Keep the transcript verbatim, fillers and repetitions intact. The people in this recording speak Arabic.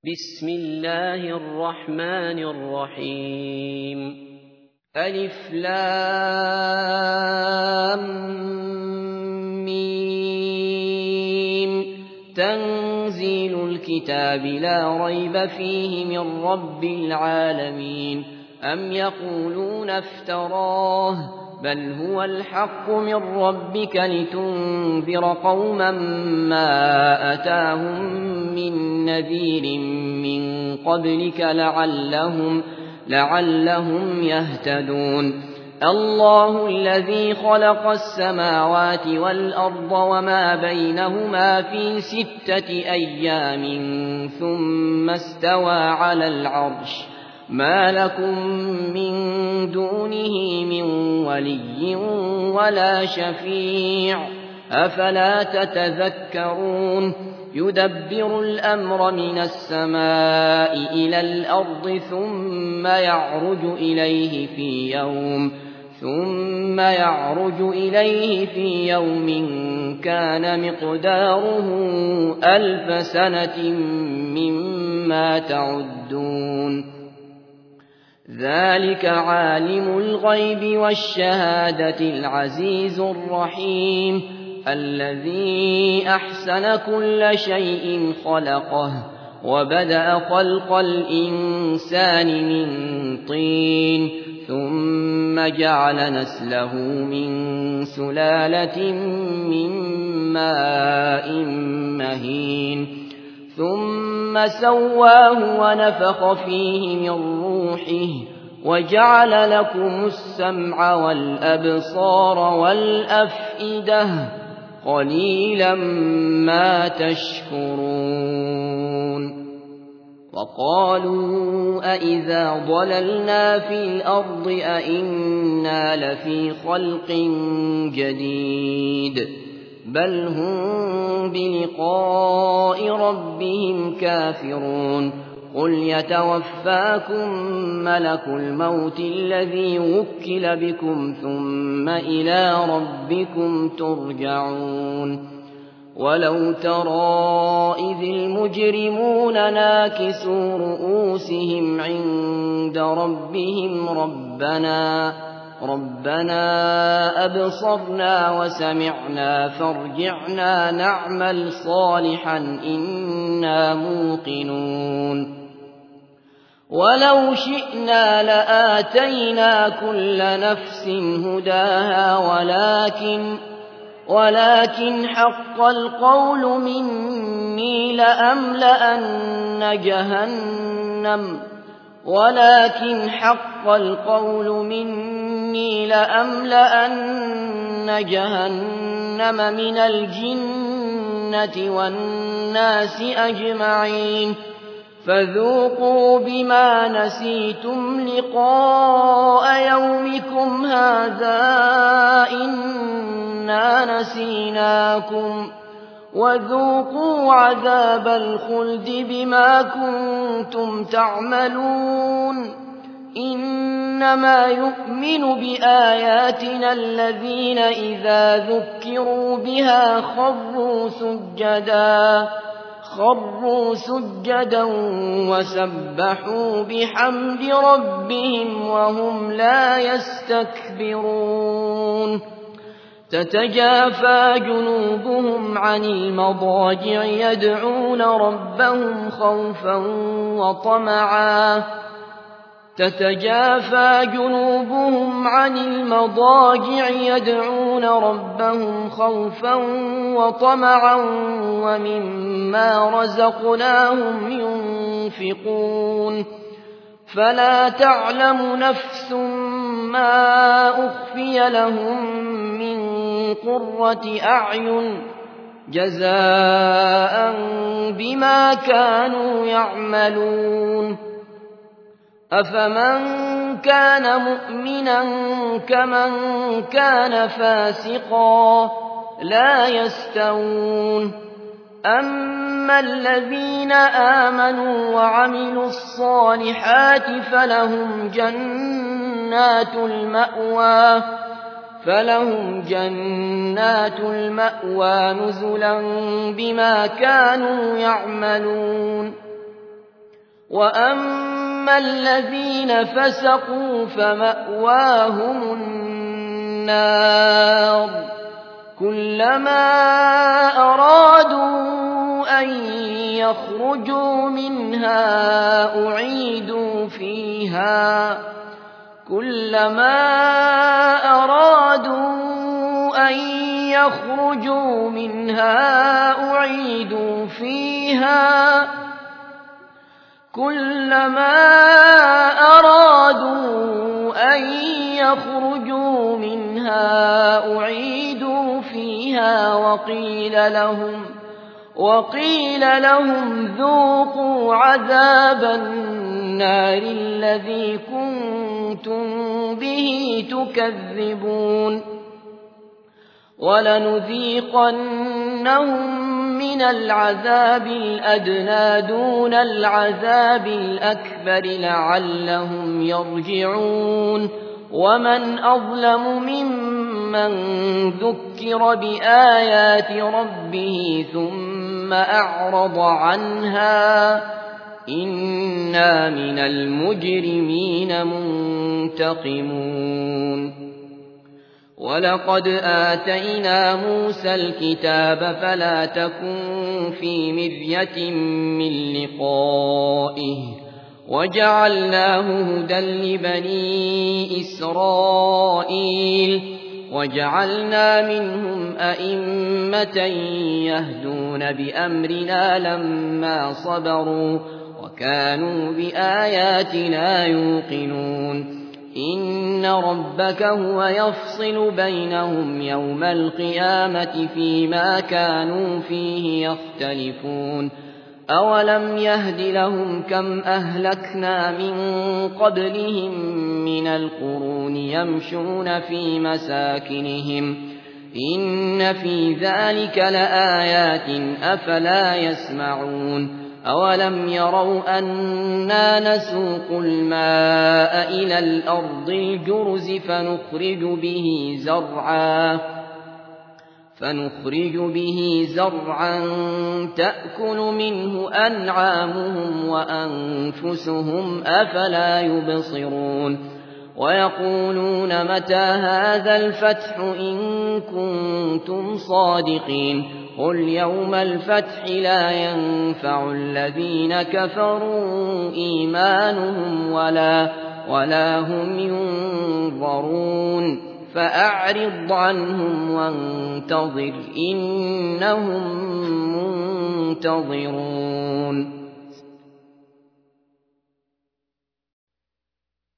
بسم الله الرحمن الرحيم ألف لام ميم تنزيل الكتاب لا ريب فيه من رب العالمين أم يقولون افتراه بل هو الحق من ربك لتنذر قوما ما أتاهم من نذير من قبلك لعلهم, لعلهم يهتدون الله الذي خلق السماوات والأرض وما بينهما في ستة أيام ثم استوى على العرش ما لكم من دونه من ولي ولا شفيع أفلا تتذكرون يدبر الأمر من السماء إلى الأرض ثم يعرج إليه في يوم ثم يعرج إليه في يوم كان مقداره ألف سنة مما تعدون ذلك عالم الغيب والشهادة العزيز الرحيم الذي أحسن كل شيء خلقه وبدأ خلق الإنسان من طين ثم جعل نسله من سلالة من ماء مهين ثم سواه ونفخ فيه من روحه وجعل لكم السمع والأبصار والأفئدة قليلا ما تشكرون وقالوا أئذا ضللنا في الأرض أئنا لفي خلق جديد بل هم بلقاء ربهم كافرون قل يتوفاكم ملك الموت الذي وكل بكم ثم إلى ربكم ترجعون ولو ترى إذ المجرمون ناكسوا رؤوسهم عند ربهم ربنا ربنا أبصرنا وسمعنا فارجعنا نعمل صالحا إنا موقنون ولو شئنا لآتينا كل نفس هداها ولكن ولكن حق القول مني لأملأن جهنم ولكن حق القول مني لأملأن جهنم من الجنة والناس أجمعين فذوقوا بما نسيتم لقاء يومكم هذا إنا نسيناكم وذوقوا عذاب الخلد بما كنتم تعملون إنما يؤمن بآياتنا الذين إذا ذكروا بها خروا سجدا خروا سجدا وسبحوا بحمد ربهم وهم لا يستكبرون تتجافى جنوبهم عن المضاجع يدعون ربهم خوفا وطمعا تتجافى جنوبهم عن المضاجع يدعون ربهم خوفا وطمعا ومما رزقناهم ينفقون فلا تعلم نفس ما أخفي لهم من قرة أعين جزاء بما كانوا يعملون أفمن كان مؤمنا كمن كان فاسقا لا يستوون أما الذين آمنوا وعملوا الصالحات فلهم جنات المأوى فلهم جنات المأوى نزلا بما كانوا يعملون وأما الذين فسقوا فمأواهم النار كلما أرادوا أن يخرجوا منها أعيدوا فيها كلما أرادوا أن يخرجوا منها أعيدوا فيها كلما أرادوا أن يخرجوا منها أعيدوا فيها وقيل لهم وقيل لهم ذوقوا عذاب النار الذي كنتم به تكذبون ولنذيقنهم من العذاب الأدنى دون العذاب الأكبر لعلهم يرجعون ومن أظلم ممن ذكر بآيات ربه ثم أعرض عنها إنا من المجرمين منتقمون ولقد آتينا موسى الكتاب فلا تكن في مرية من لقائه وجعلناه هدى لبني إسرائيل وجعلنا منهم أئمة يهدون بأمرنا لما صبروا وكانوا بآياتنا يوقنون إن ربك هو يفصل بينهم يوم القيامة فيما كانوا فيه يختلفون أولم يهد لهم كم أهلكنا من قبلهم من القرون يمشون في مساكنهم إن في ذلك لآيات أفلا يسمعون أولم يروا أنا نسوق الماء إلى الأرض الجرز فنخرج به زرعا فنخرج به زرعا تأكل منه أنعامهم وأنفسهم أفلا يبصرون ويقولون متى هذا الفتح إن كنتم صادقين قل يوم الفتح لا ينفع الذين كفروا إيمانهم ولا, ولا هم ينظرون فأعرض عنهم وانتظر إنهم منتظرون